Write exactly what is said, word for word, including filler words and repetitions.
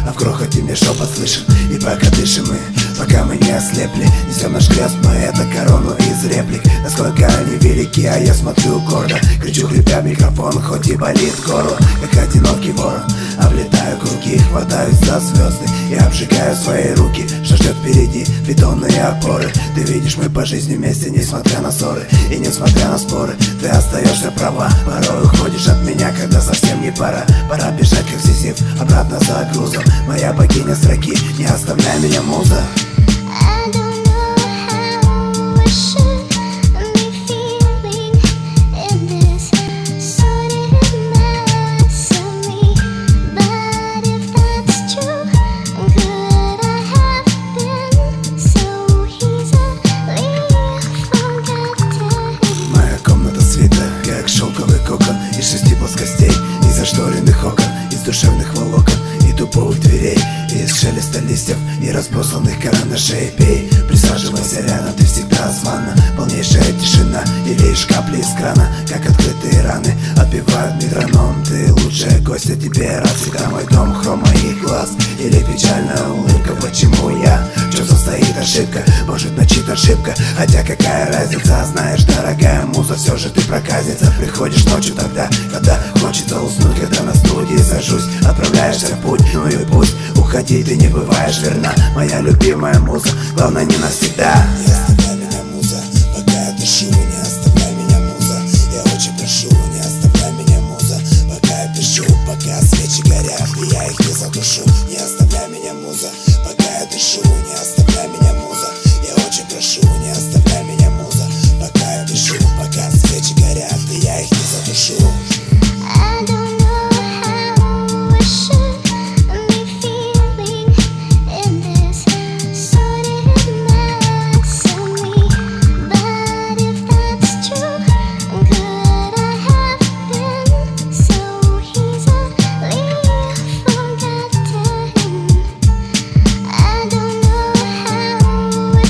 а в крохоте мне шепот слышен. И пока дышим мы, пока мы не ослепли, несем наш крест, мы это корону из реплик. Насколько они велики, а я смотрю гордо, кричу хрипя в микрофон, хоть и болит горло. Как одинокий ворон, облетаю круги, хватаюсь за звезды и обжигаю свои руки. Что ждет впереди бетонные опоры. Ты видишь, мы по жизни вместе, несмотря на ссоры и несмотря на споры. Ты остаешься права, порой уходишь от меня, когда совсем не пора. Пора бежать, как Сизиф, обратно за грузом. Моя богиня строки, не оставляй меня, муза. Как шелковый кокон из шести плоскостей, из зашторенных окон, из душевных волокон и туповых дверей, из шелеста листьев и разбросанных карандашей. Пей, присаживайся рядом, ты всегда звонна. Полнейшая тишина и лишь капли из крана, как открытые раны, отбивают метроном. Ты лучшая гостья, тебе рад всегда мой дом. Хром моих глаз или печальная улыбка. Почему я? В чем состоит ошибка? Может, начит ошибка, хотя какая разница? Знаешь, дорогая муза, все же ты проказница. Приходишь ночью тогда, когда хочется уснуть, когда на студии сажусь, отправляешься в путь, ну и пусть. Уходи, ты не бываешь верна, моя любимая муза, главное не навсегда. Не оставляй меня, муза, пока я дышу. Не оставляй меня, муза, я очень прошу. Не оставляй меня, муза, пока я пишу. Пока свечи горят и я их не задушу. Не оставляй меня, муза, пока я дышу. Не оставляй меня, муза, я очень прошу. Не оставляй меня, муза, пока я пишу. Пока свечи горят и я их не задушу.